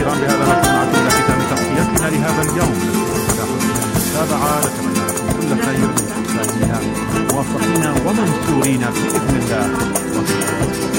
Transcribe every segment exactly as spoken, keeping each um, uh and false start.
الكرام، بهذا نكون عدنا ختام تغطيتنا لهذا اليوم المتابعة. نتمنى لكم كل خير، سالمين موفقين ومنصورين بإذن الله.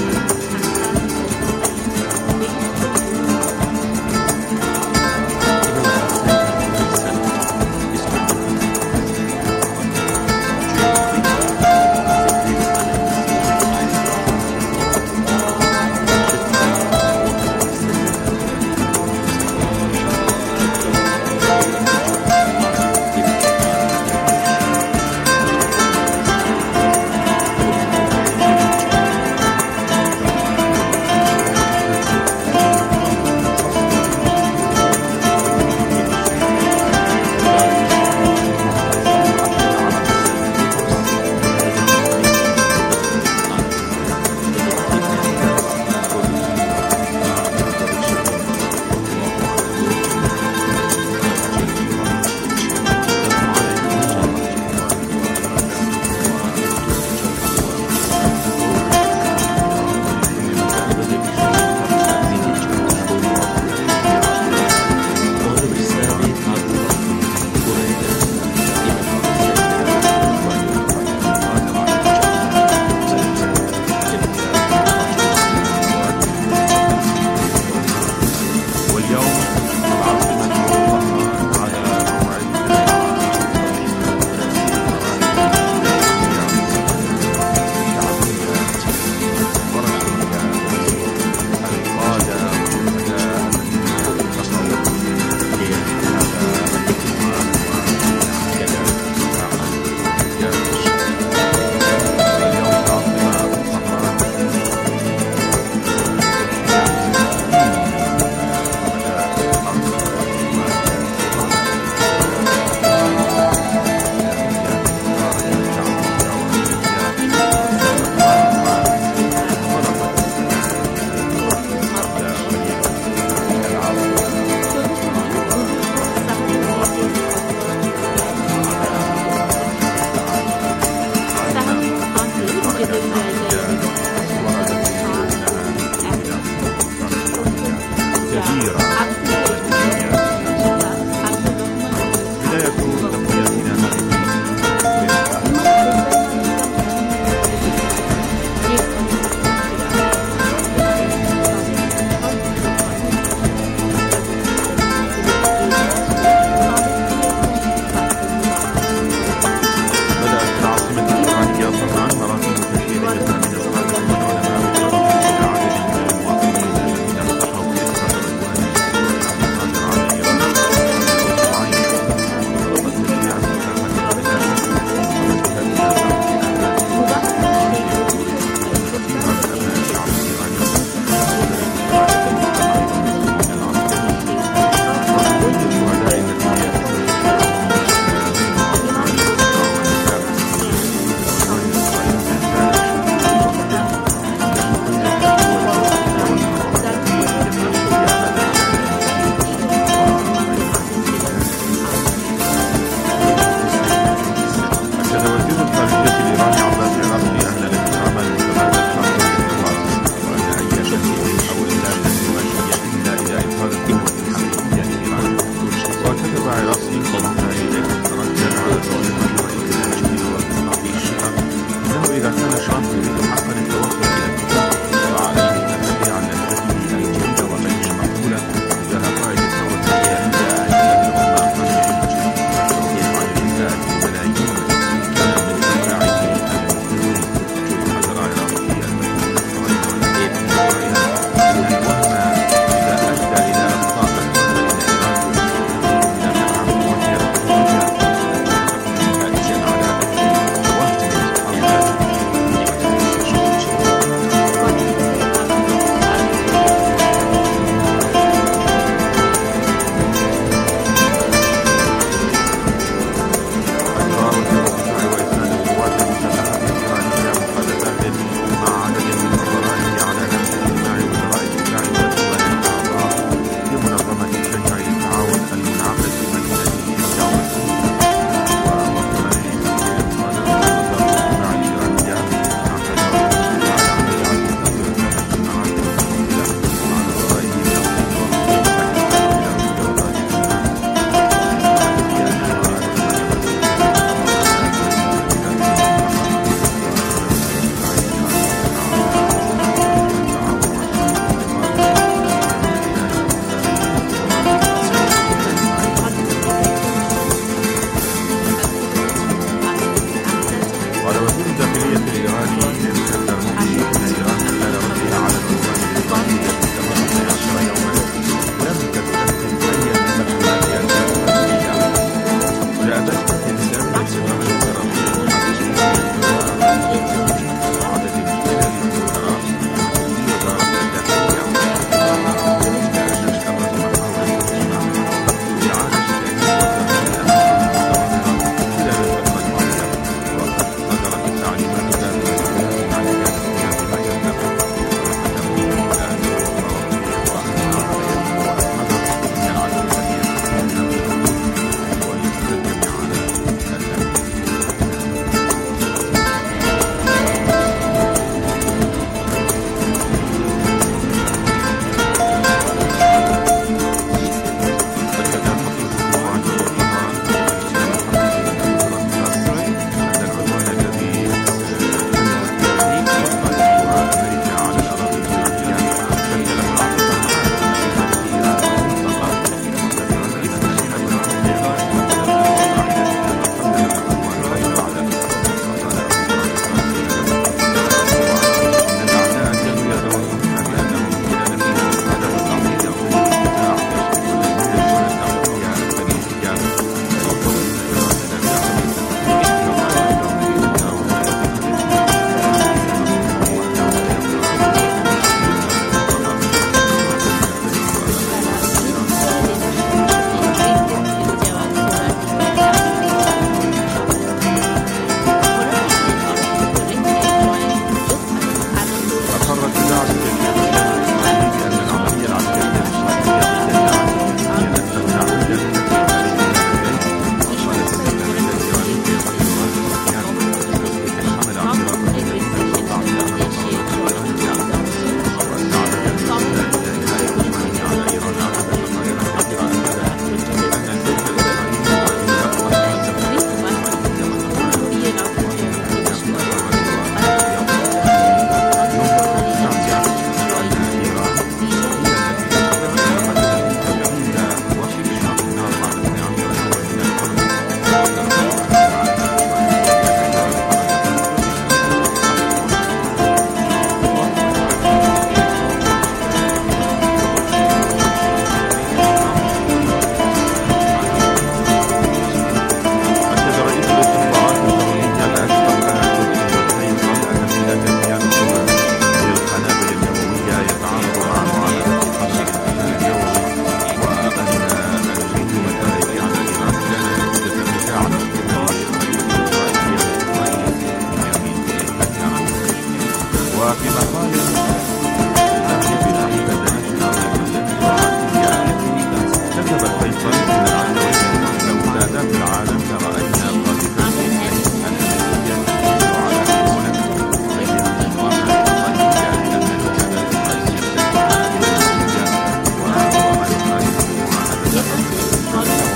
وجب الفيصل من العدوية لو سادات العالم لرأينا قذفا أمريكيا على هنا بيان الواقع القضية أن الولايات قد يمتلكها الأمريكية وضمن ذلك معاهدة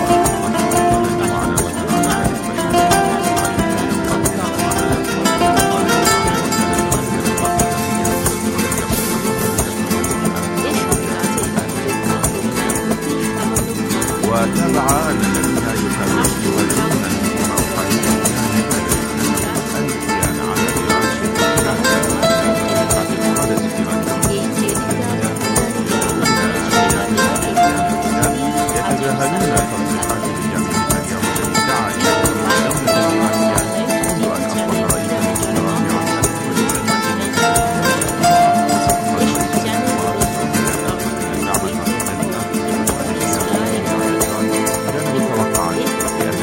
وتابع أن الذين يهاجمون الحكومة وقائد الكيان على يتجاهلون تصريحات بنيامين نتنياهو التي دعا إلى دولة ديمقراطية منذ أن أصبح رئيسا للوزراء في عام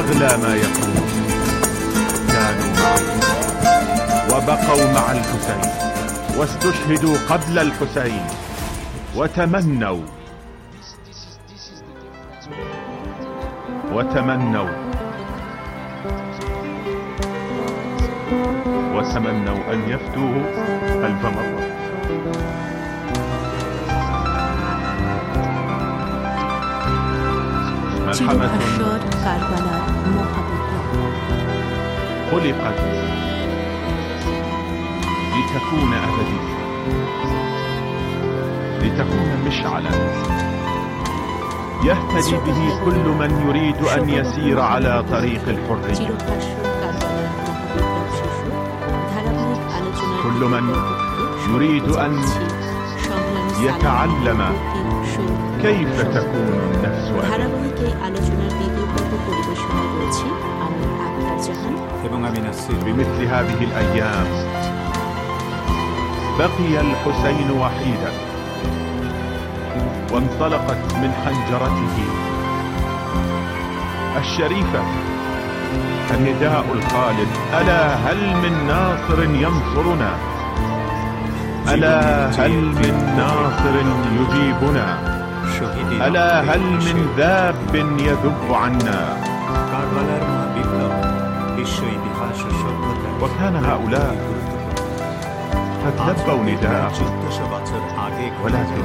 أغلى ما يكون كانوا معه وبقوا مع الحسين واستشهدوا قبل الحسين وتمنوا وتمنوا وتمنوا أن يفدوه ألف مرة. ملحمة خلقت لتكون أبدية، لتكون مشعلا يهتدي به كل من يريد أن يسير على طريق الحرية، كل من يريد أن يتعلم كيف تكون النفس بمثل هذه الأيام. بقي الحسين وحيدا وانطلقت من حنجرته الشريفة النداء الخالد: ألا هل من ناصر ينصرنا؟ ألا هل من ناصر يجيبنا؟ ألا هل من ذاب يذب عنا؟ وكان هؤلاء قد لبوا نداءه، ولكن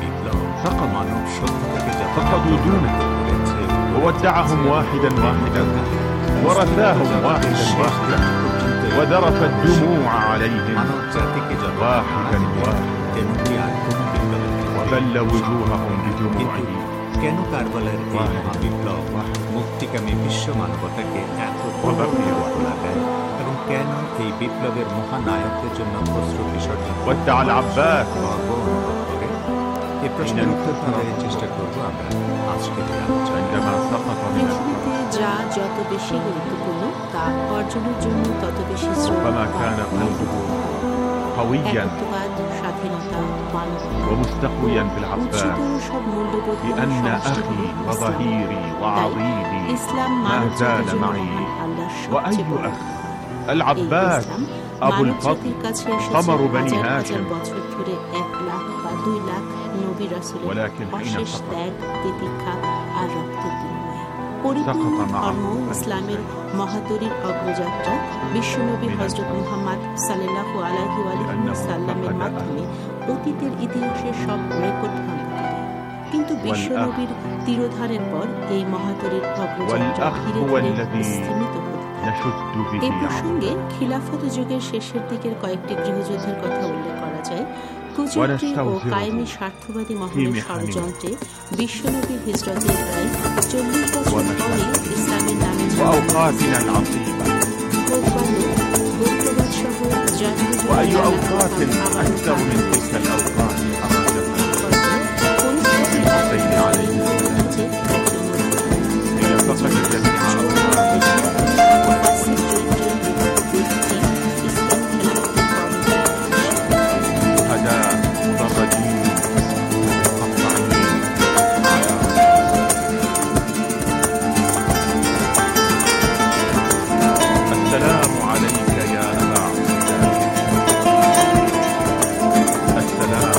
فقدوا دونه وودعهم واحدا واحدا ورثاهم واحدا واحدا وذرف الدموع عليهم واحدا واحدا وبل وجوههم بدموعه। কেন কারবালার এই মহাবিপ্লব মুক্তিকামী বিশ্ব মানবতাকে এত প্রভাবিত লাগায় এবং কেন এই বিপ্লবের মহানায়কদের জন্য অশ্রু বিসর্জন করে এই প্রশ্নের উত্তর দেওয়ার চেষ্টা করব আমরা আজকের আলোচনায়। যা যত বেশি গুরুত্বপূর্ণ তা অর্জনের জন্য তত বেশি قويا ومستقويا بالعباس بأن أخي وظهيري وعضيدي ما زال معي. وأي أخ؟ العباس أبو الفضل قمر بني هاشم. ولكن حين سقط পরিপূর্ণ ধর্ম ইসলামের মহাতরীর অগ্রযাত্রা বিশ্বনবী হযরত মুহাম্মদ সাল্লাল্লাহু আলাইহি ওয়া সাল্লামের মাধ্যমে অতীতের ইতিহাসের সব রেকর্ড ভঙ্গ করে। কিন্তু বিশ্বনবীর তিরোধানের পর এই মহাতরীর অগ্রযাত্রা ধীরে ধীরে স্থিমিত হতে থাকে। এই প্রসঙ্গে খিলাফত যুগের শেষের দিকের কয়েকটি গৃহযুদ্ধের কথা উল্লেখ করা যায়। কুচক্রী ও কায়েমি স্বার্থবাদী মহলের ষড়যন্ত্রে বিশ্বনবীর হিজরতের প্রায় চল্লিশ বছর পরে ইসলামের নামে গোত্রবাদ সহ السلام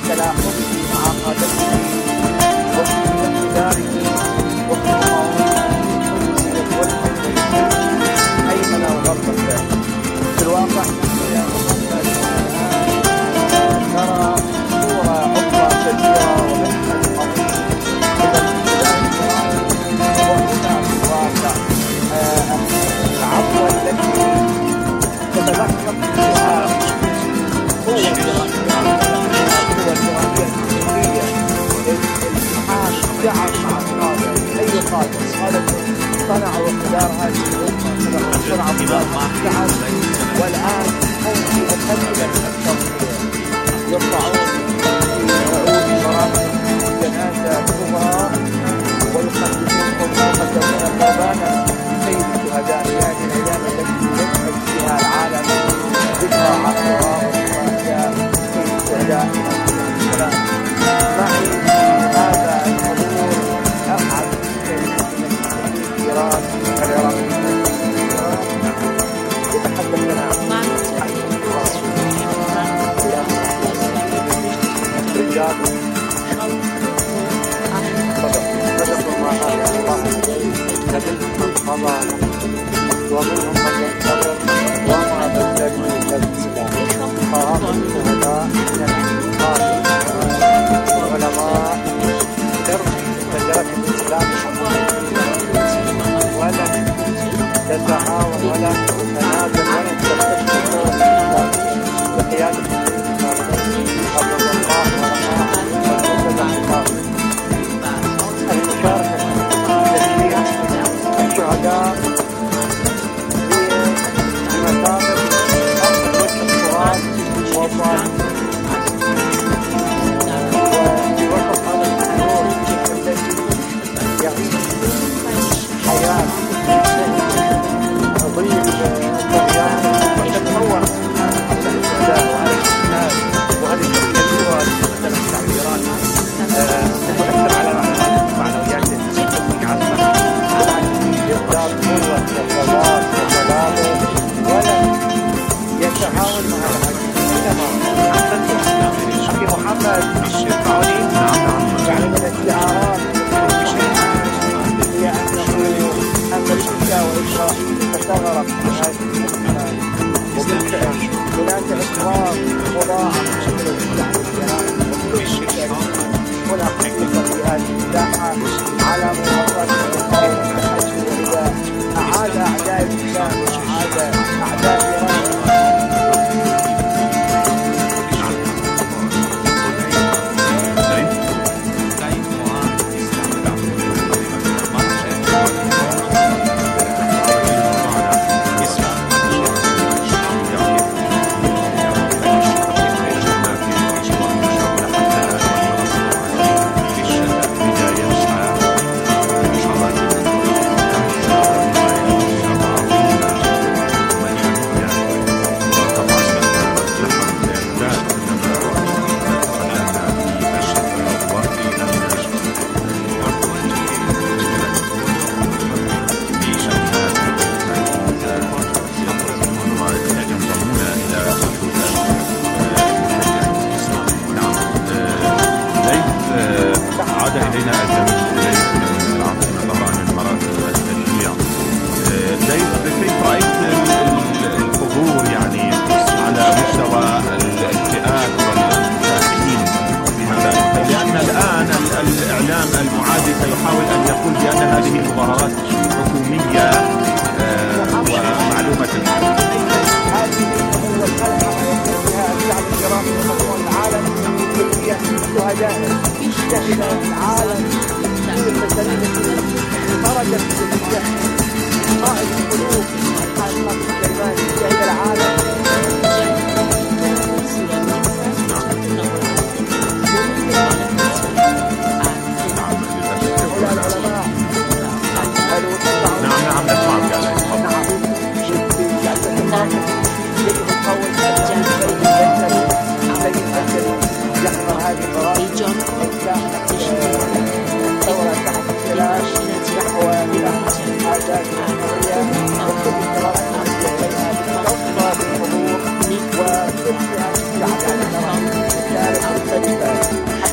تلاحمه مع قادته وفي اقتداره وفي مواضيع والحكم أيمن وغربا. في الواقع يا محمد نرى صورة عظمى كبيرة ومشهد عظيم وهنا في الواقع العظمة التي تتلخص فيها قوة الاتحاد مع القادة. أي قادة قادة صنعوا اقتدار هذه الأمة صنعوا اقتدار الاتحاد، والآن هم في مقدمة التوحيد يطلعون في رؤوس مراسم جنازة كبرى ويقدمون ويقدمون قربانا سيد الشهداء في هذه الأيام التي يشهد فيها العالم ذكرى عاشوراء وذكرى سيد الشهداء السلام. معي هذا الحضور أبعد في إيران العراق يتحدث لنا عن الرجال صدقوا ما قال الله لمنهم القضاء ومنهم من ينتظر وما بدلوا تبديلا. فهذا الشهداء من الأنصار والعلماء ترمي شجرة الإسلام ولن تتعاون ولا تتنازل ولا تستشهد بقيادة المشاركة الشهداء في مصادر أرض التراب والظالم وفي وسط هذا الحضور الذي يعيش حياة ضيق الطغيان وتتطور هذه الشهداء وهذه الناس وهذه التغييرات مثلا الشعب الإيراني تؤثر على معنوياته عصبا يزداد قوة وثبات وسلامه ولن يتعاون مع العجيب. إنما أخي محمد يسمعني يعني من الشعارات هي أنه أمريكا وإسرائيل تتغرق في هذه الأزمان وبالفعل هناك إصرار مضاعف بشكل التعليم هنا خطة في هذه الساحة على مواصلة وإذا أعاد أعداء الإسلام وأعاد أعداء إيران نحو الى حاجات الحريه وكل التراث الى الى التوصل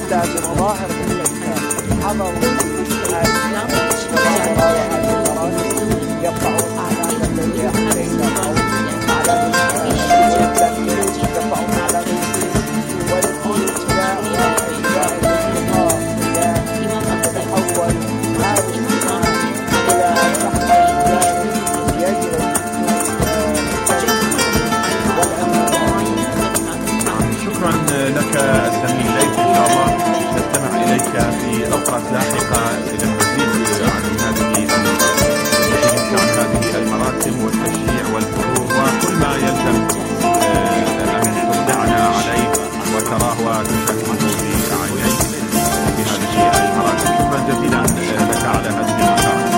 إلا بمظاهر مختلفة حضروا هذه المراسم يرفعون أعلام الذين أعلام يرفعون أعلام والدين تتحول هذه إلى شكرا لك الزميل ليث، إن شاء الله نستمع إليك في أوقات لاحقة إلى المزيد عن هذه عن هذه المراسم والتشجيع والحضور وكل ما يلزم أن تبدعنا عليه وتراه وتشاهده بأعينيك في هذه المراسم. شكرا جزيلا لك على هذه المشاركة.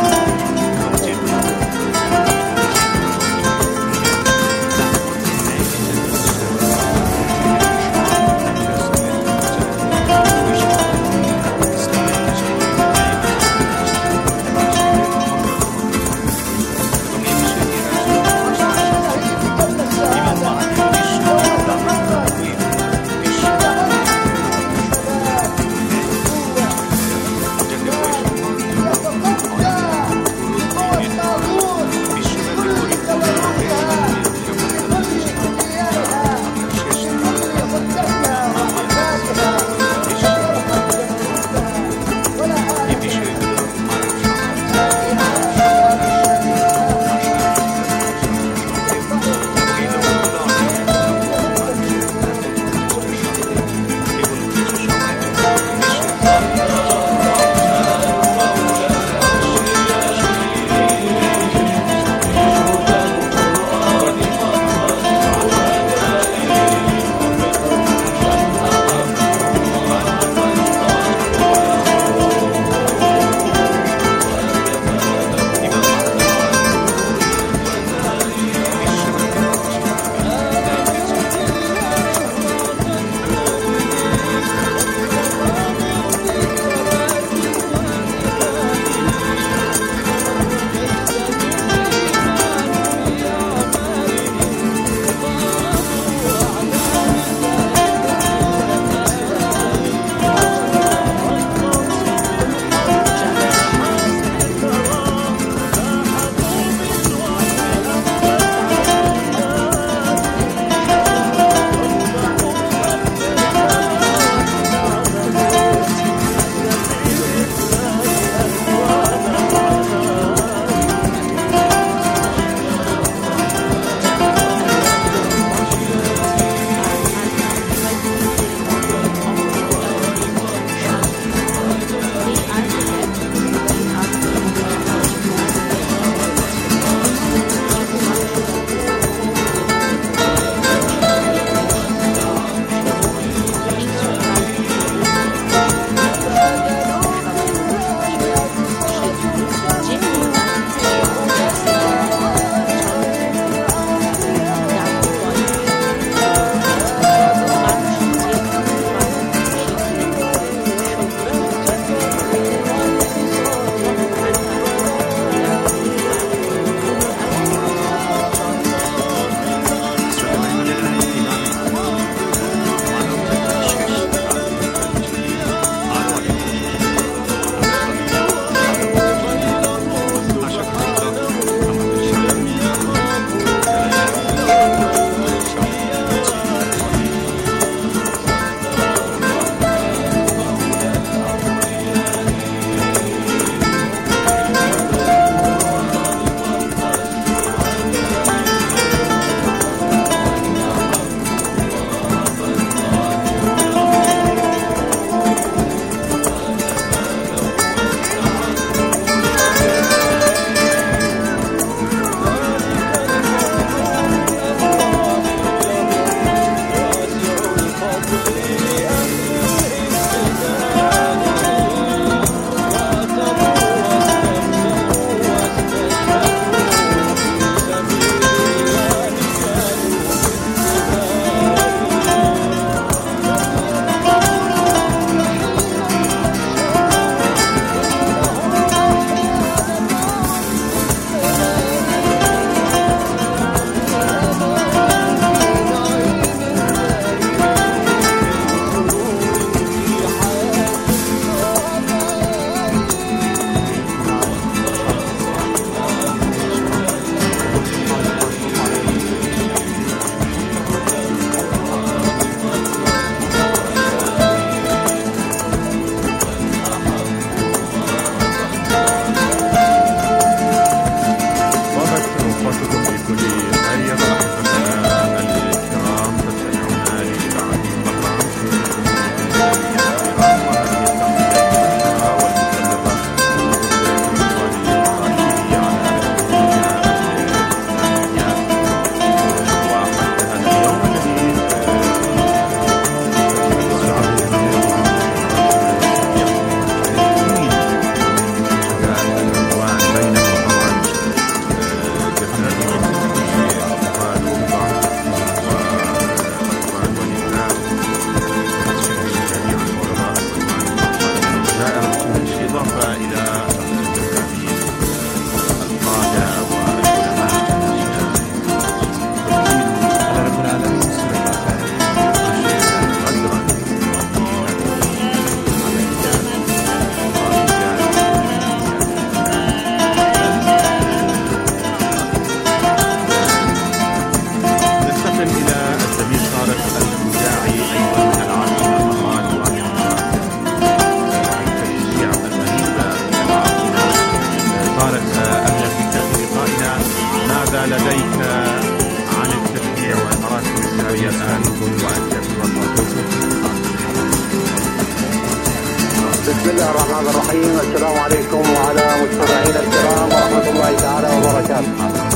بسم الله الرحمن الرحيم. السلام عليكم وعلى مستمعينا الكرام ورحمة الله تعالى وبركاته.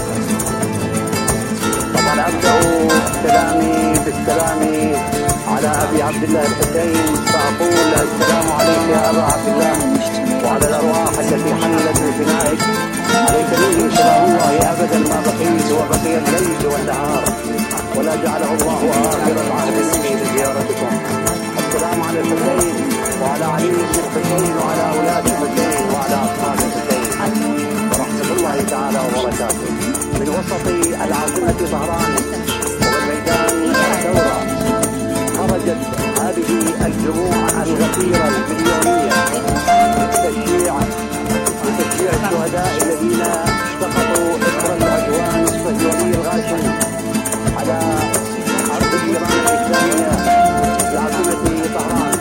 طبعا أبدأ كلامي بالسلام على أبي عبد الله الحسين، فأقول السلام عليك يا أبا عبد الله وعلى الأرواح التي حملت بفنائك، عليك مني سلام الله أبدا ما بقيت وبقي الليل والنهار، ولا جعله الله آخر العهد مني لزيارتكم. السلام على الحسين وعلى علي بن الحسين وعلى أولاد الحسين وعلى أصحاب الحسين ورحمة الله تعالى وبركاته. من وسط العاصمة طهران ومن ميدان الثورة خرجت هذه الجموع الغفيرة المليونية للتشجيع لتشجيع الشهداء الذين سقطوا إثر العدوان الصهيوني الغاشم على أرض إيران الإسلامية العاصمة طهران.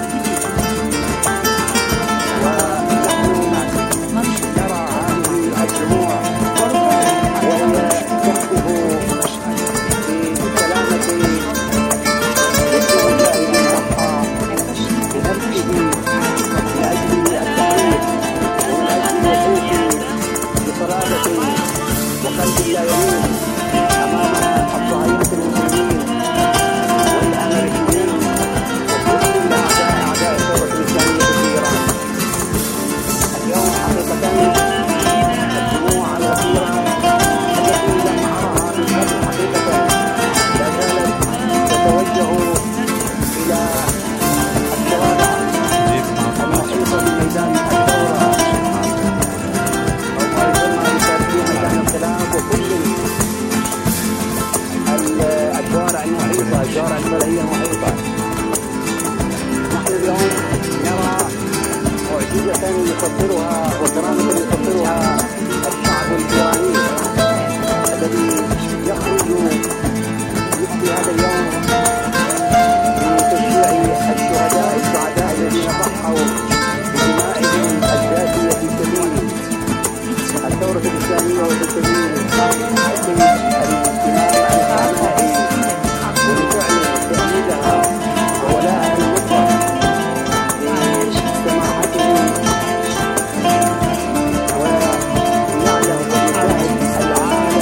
ونحن نرى هذه الجموع وهي تهتف بسلامة كل مجاهد ضحى بنفسه لأجل التحرير ومن أجل الوقوف بصلابة وقلب لا يمين أمام الصهاينة المسلمين والأمريكيين وكل أعداء أعداء الثورة الإسلامية في إيران. اليوم حقيقة الجموع الغفيرة التي لم أرها من قبل حقيقة لا زالت تتوجه إلى الشوارع المحيطة بميدان الثورة أو ما يسمى بترتيب ميدان الخلاف وكل الشوارع المحيطة، الشوارع الفرعية المحيطة. نحن اليوم نرى معجزة يصدرها وكرامة يصدرها الشعب الإيراني الذي يخرج مثل هذا اليوم من تشجيع الشهداء السعداء الذين ضحوا بدمائهم الزاكية في سبيل الثورة الإسلامية وفي سبيل الإمام الحمائي ولفعل تأييدها وولاء المطلق لسماحته وقياده ومشاهد العالم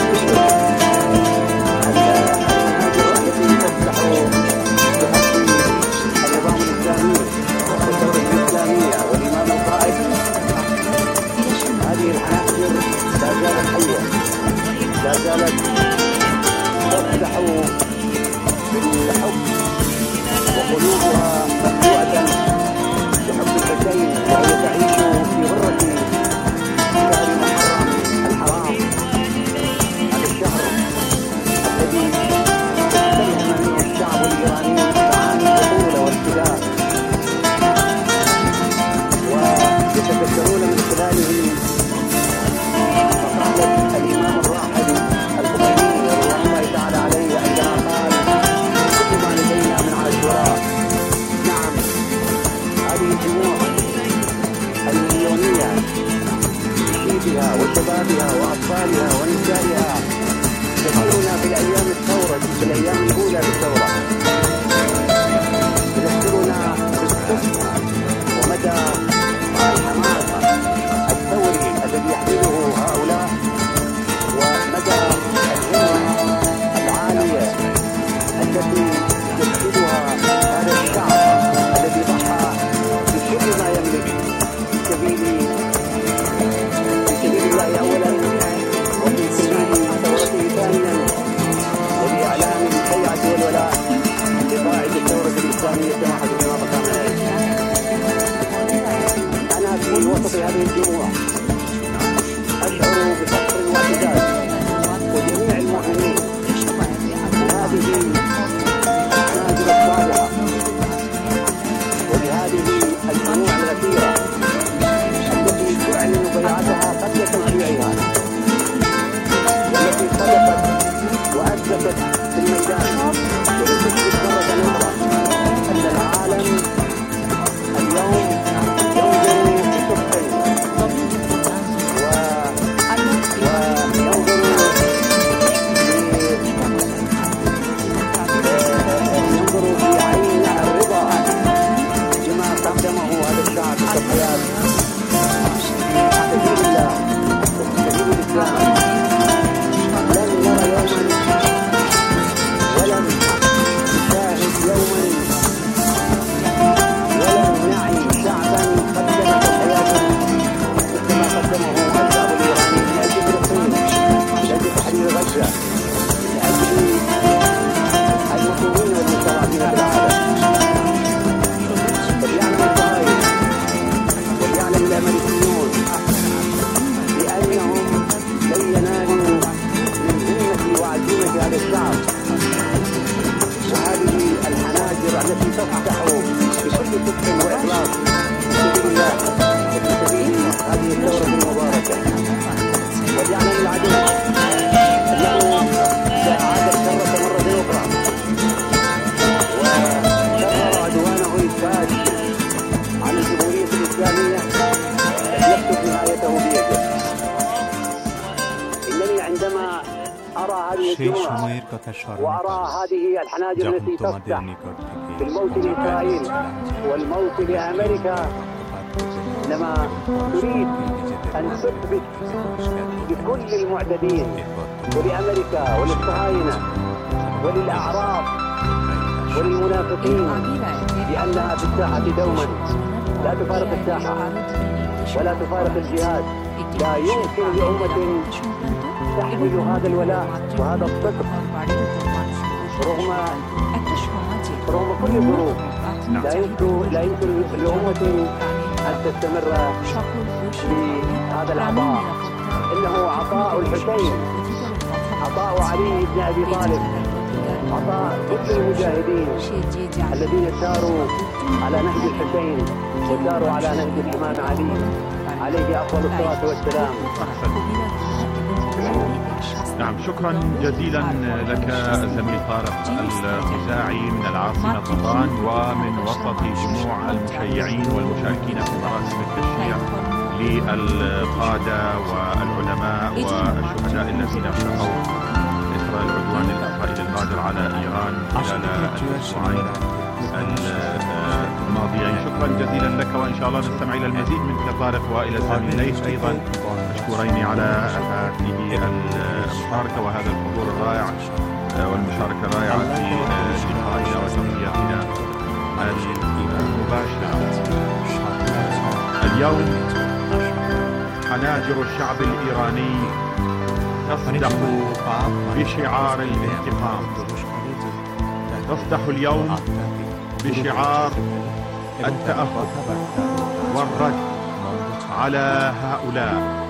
المهاجر التي تفتح بحق النظام الإسلامي والثورة الإسلامية والإمام القائد. هذه الحناجر لا زالت حية، لا زالت تفتح بالحب وقلوبها مفتوحة بحب الحسين، وهي تعيش في غرة شهر محرم الحرام، هذا الشهر الذي يستلهم منه الشعب الإيراني معاني البطولة والفداء، ويتذكرون من خلاله مقالة الإمام الراحل الخميني رضوان الله تعالى عليه عندما قال: كل ما لدينا من عاشوراء. نعم، هذه الجموع المليونية بشيبها وشبابها وأطفالها ونسائها تذكرنا في الأيام الثورة، في الأيام الأولى للثورة، تذكرنا بالحب ومدى الحماس الثوري الذي يحمله هؤلاء ومدى الهمة العالية التي يفقدها هذا الشعب الذي ضحى بكل ما يملك في سبيل في سبيل الله أولا وفي سبيل ثورته ثانيا وبإعلان البيعة والولاء لقائد الثورة الإسلامية سماحة الإمام الخامنئي. أنا في وسط هذه الجموع أشعر بفخر واعتزاز وجميع المؤمنين بهذه الحناجر الصالحة وبهذه الجموع الغفيرة التي تعلن بيعتها قبل تشجيعها والتي صدقت وأثبتت في الميدان ولتثبت مرة أخرى أن العالم اليوم ينظر بصدق يفتحوا بكل صدق وإخلاص في سبيل الله وفي سبيل هذه الثورة المباركة، وجعلنا العدو أنه أعاد الشرة مرة أخرى وكرر عدوانه الفاجر على الجمهورية الإسلامية يكتب نهايته بيده. إنني عندما أرى هذه الجموع وأرى هذه الحناجر التي تفتح في الموت لإسرائيل والموت لأمريكا، إنما تريد أن تثبت لكل المعتدين ولأمريكا وللصهاينة وللأعراب وللمنافقين بأنها في الساحة دوما، لا تفارق الساحة ولا تفارق الجهاد. لا يمكن لأمة تحمل هذا الولاء وهذا الصدق رغم رغم كل الظروف. لا يمكن لا يمكن لأمة أن تستمر في هذا العطاء. إنه عطاء الحسين، عطاء علي بن أبي طالب، عطاء كل المجاهدين الذين ساروا على نهج الحسين وساروا على نهج الإمام علي عليه أفضل الصلاة والسلام. نعم، شكرا جزيلا لك الزميل طارق الخزاعي من العاصمة طهران ومن وسط جموع المشيعين والمشاركين في مراسم التشييع للقادة والعلماء والشهداء الذين شهدوا إثر العدوان الإسرائيلي الغادر على إيران خلال الأسبوعين الماضيين. شكرا جزيلا لك، وإن شاء الله نستمع إلى المزيد منك طارق وإلى زميليك أيضا مشكورين على هذه المشاركة وهذا الحضور الرائع والمشاركة الرائعة في لقائنا وتغطيتنا المباشرة. اليوم حناجر الشعب الإيراني تصدح بشعار الانتقام، تصدح اليوم بشعار التأهب والرد على هؤلاء،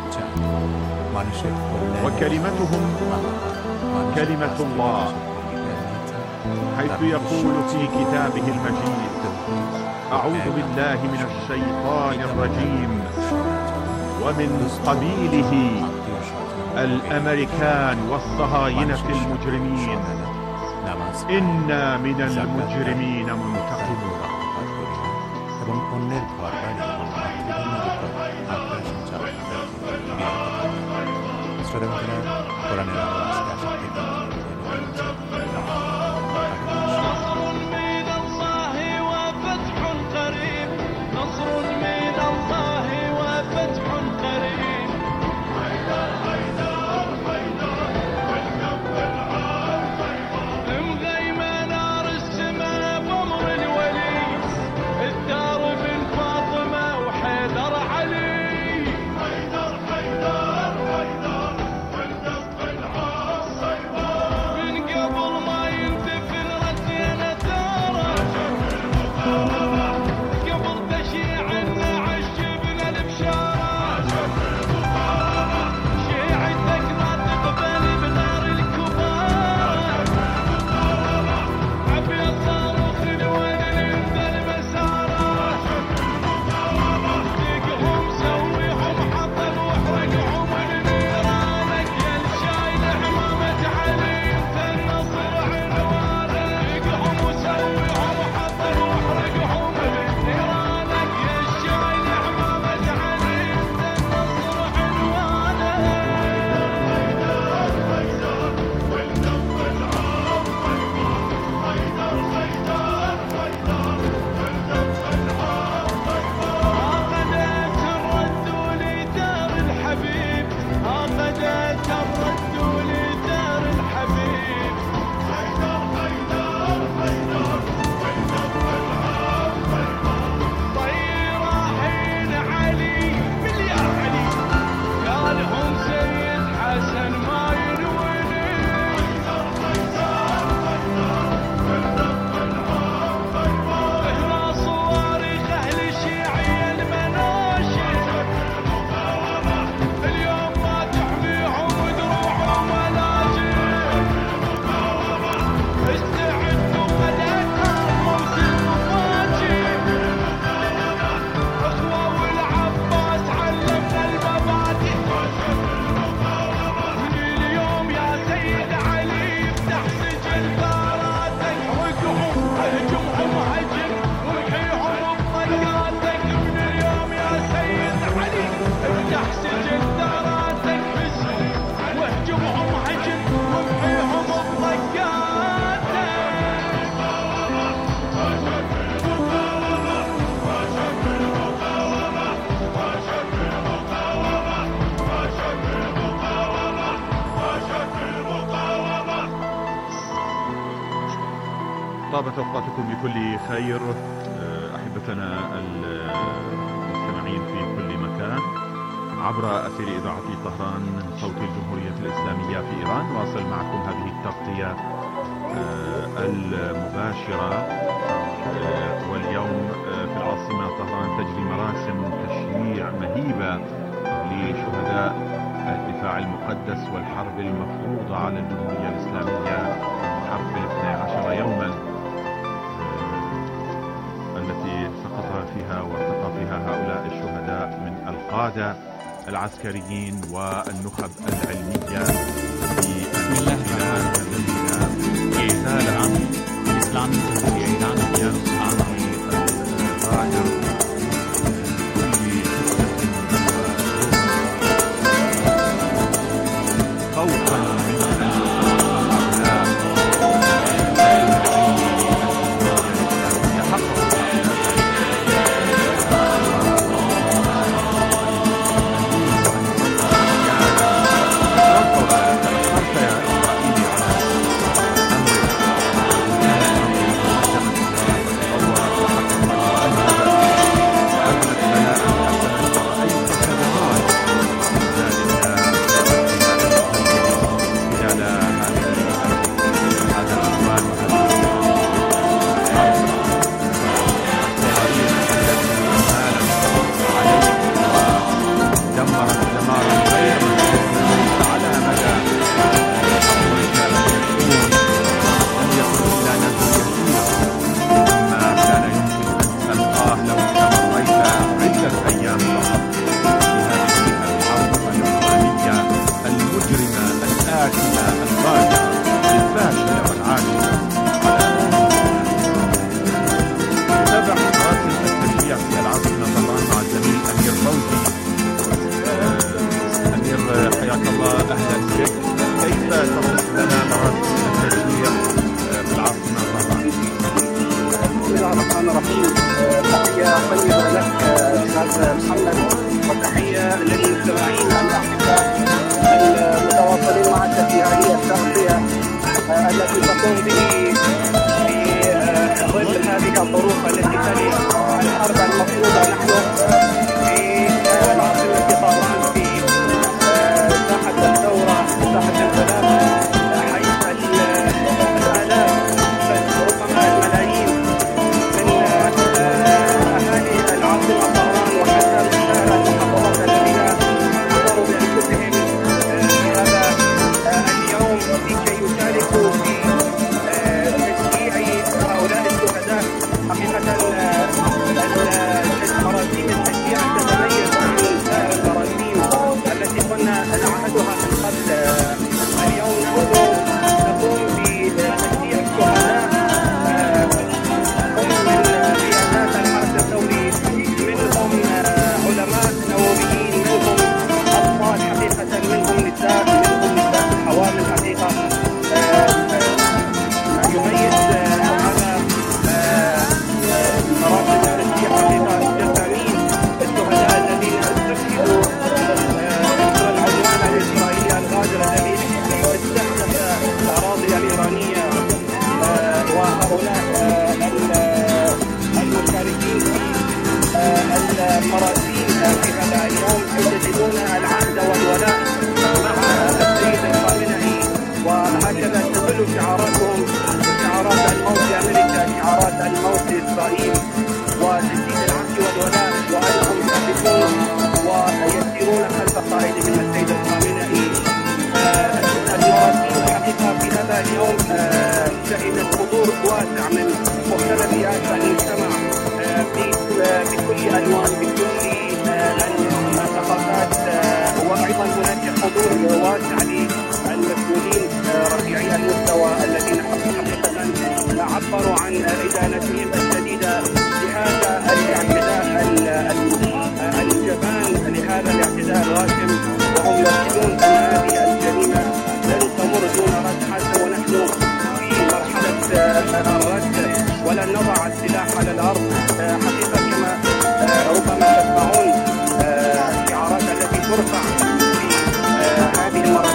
وكلمتهم كلمة الله، حيث يقول في كتابه المجيد: أعوذ بالله من الشيطان الرجيم ومن قبيله الأمريكان والصهاينة المجرمين، إنا من المجرمين منتقمون. طابت أوقاتكم بكل خير أحبتنا المستمعين في كل مكان عبر أثير إذاعة طهران صوت الجمهورية الإسلامية في إيران. واصل معكم هذه التغطية المباشرة، واليوم في العاصمة طهران تجري مراسم تشييع مهيبة لشهداء الدفاع المقدس والحرب المفروضة على الجمهورية الإسلامية، حرب الاثني عشر يوما التي سقط فيها وارتقى فيها هؤلاء الشهداء من القادة العسكريين والنخب العلمية في البلاد الذين إزالة الإسلام في إيران يرعى الغادر خوفا من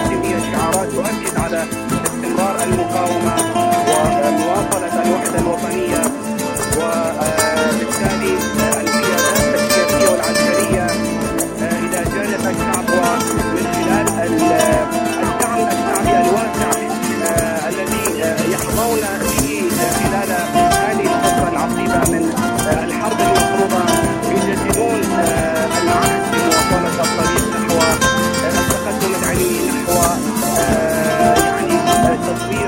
على استمرار المقاومة ومواصلة الوحدة الوطنية إرسال القيادات السياسية والعسكرية إلى جانب الشعب، ومن خلال الدعم الشعبي الواسع الذي يحظون به خلال هذه الفترة العصيبة من الحرب المفروضة، يجددون العهد بمواصلة الطريق نحو التقدم العلمي، نحو يعني تطوير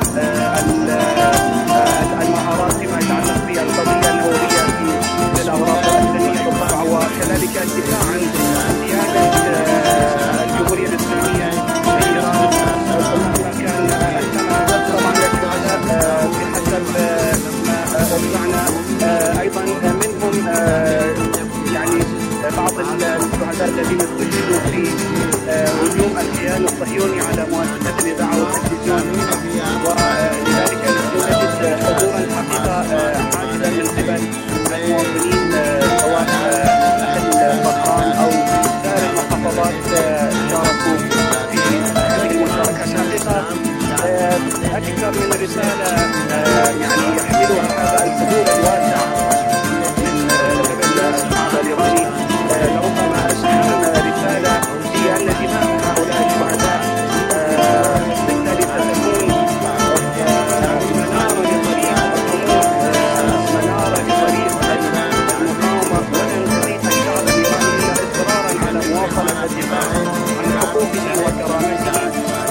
المهارات فيما يتعلق بالقضية النووية في الأوراق الإسلامية بالطبع، وكذلك الدفاع عن سيادة الجمهورية الإسلامية في إيران مهما كان الثمن. طبعا الشهداء بحسب ما وزعنا أيضا منهم يعني بعض الشهداء الذين استشهدوا في هجوم الكيان الصهيوني على مؤسسة الإذاعة والتلفزيون، ولذلك نحن نجد حضورا حقيقة حادثا من قبل المواطنين سواء أهل طهران أو سائر المحافظات شاركوا في هذه المشاركة. حقيقة أكثر من رسالة يعني يحملها هذا الحضور الواسع من قبل الشعب الإيراني، لربما أشعر رسالة هي أن دماء هؤلاء الشهداء بالتالي ستكون منارة لطريق الأمور، منارة لطريق المقاومة، وأن طريق الشعب الإيراني إلى إصرارا على مواصلة الدفاع عن حقوقه وكرامته.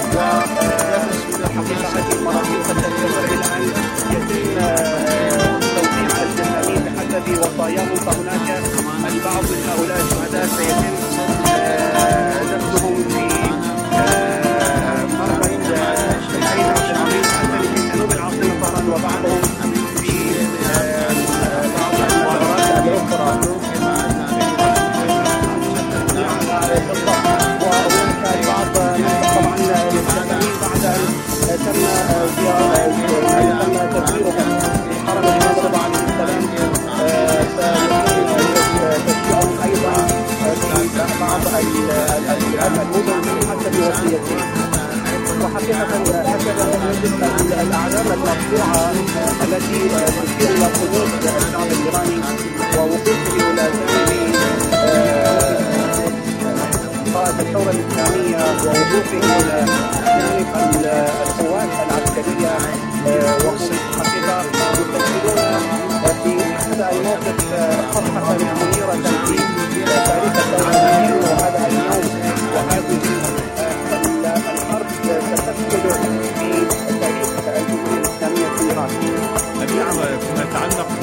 وحقيقة هذه المراحل قد تستمر إلى أن يتم توزيع الجثامين بحسب وصاياهم، فهناك البعض من هؤلاء الشهداء سيتم دفنهم في مربد العين عبد العظيم الحسني في جنوب العاصمة طهران، وبعضهم في بعض المعبرات الأخرى. وهناك البعض طبعا الجثامين بعد أن تم زيارة تم تزويرهم في حرم الإمام رضا عليه السلام، تشجيعهم أيضا في بعض المدن بحسب وصيته. وحقيقة هكذا نجد الأعلام المرفوعة التي تشير إلى قدوم الشعب الإيراني ووقوفه إلى جانب قائد الثورة الإسلامية ووقوفه إلى جانب القوات العسكرية، وهم حقيقة يسجلون في هذا الموقف صفحة منيرة في تاريخ الدولة الإسلامية، وهذا اليوم وهذه الحرب ستسجل في تاريخ الجمهورية الإسلامية في إيران. نعم، فيما يتعلق